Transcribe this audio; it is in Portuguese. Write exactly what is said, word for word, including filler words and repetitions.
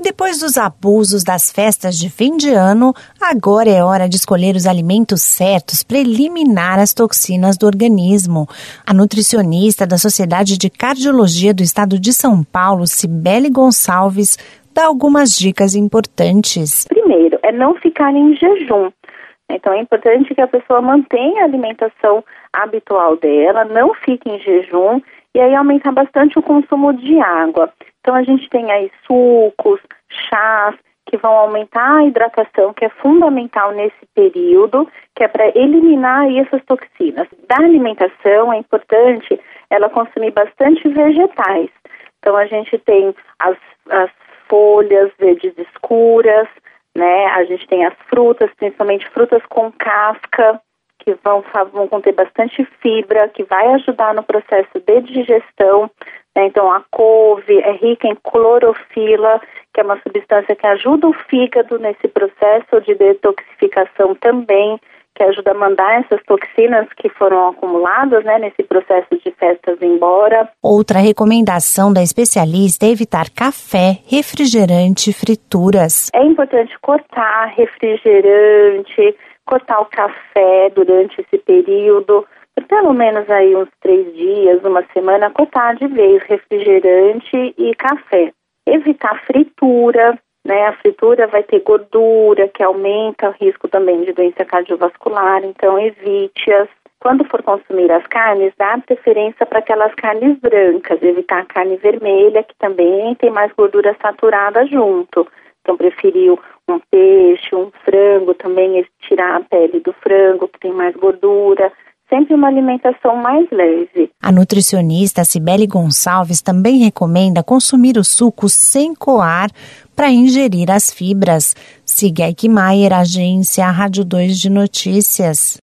Depois dos abusos das festas de fim de ano, agora é hora de escolher os alimentos certos para eliminar as toxinas do organismo. A nutricionista da Sociedade de Cardiologia do Estado de São Paulo, Cibele Gonçalves, dá algumas dicas importantes. Primeiro, é não ficar em jejum. Então é importante que a pessoa mantenha a alimentação habitual dela, não fique em jejum e aí aumentar bastante o consumo de água. Então a gente tem aí sucos, chás, que vão aumentar a hidratação, que é fundamental nesse período, que é para eliminar aí essas toxinas. Da alimentação é importante ela consumir bastante vegetais. Então a gente tem as, as folhas verdes escuras, né? A gente tem as frutas, principalmente frutas com casca, que vão, vão conter bastante fibra, que vai ajudar no processo de digestão. Né? Então, a couve é rica em clorofila, que é uma substância que ajuda o fígado nesse processo de detoxificação também, que ajuda a mandar essas toxinas que foram acumuladas, né, nesse processo de festas embora. Outra recomendação da especialista é evitar café, refrigerante e frituras. É importante cortar refrigerante, cortar o café durante esse período, por pelo menos aí uns três dias, uma semana, cortar de vez refrigerante e café. Evitar fritura, né? A fritura vai ter gordura, que aumenta o risco também de doença cardiovascular, então evite-as. Quando for consumir as carnes, dá preferência para aquelas carnes brancas, evitar a carne vermelha, que também tem mais gordura saturada junto. Então, preferiu um peixe, um frango, também tirar a pele do frango, que tem mais gordura. Sempre uma alimentação mais leve. A nutricionista Cibele Gonçalves também recomenda consumir o suco sem coar para ingerir as fibras. Siga Eike Maier, agência Rádio dois de Notícias.